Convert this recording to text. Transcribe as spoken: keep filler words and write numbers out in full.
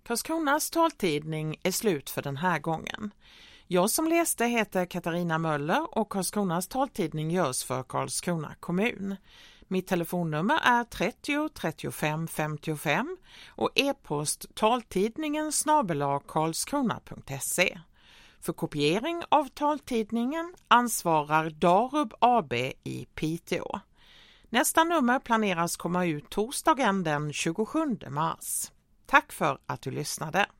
Karlskronas taltidning är slut för den här gången. Jag som läste heter Katarina Möller och Karlskronas taltidning görs för Karlskrona kommun. Mitt telefonnummer är trettio trettiofem femtiofem och e-post taltidningen snabel-a karlskrona punkt se. För kopiering av taltidningen ansvarar Darub A B i Piteå. Nästa nummer planeras komma ut torsdagen den tjugosjunde mars. Tack för att du lyssnade.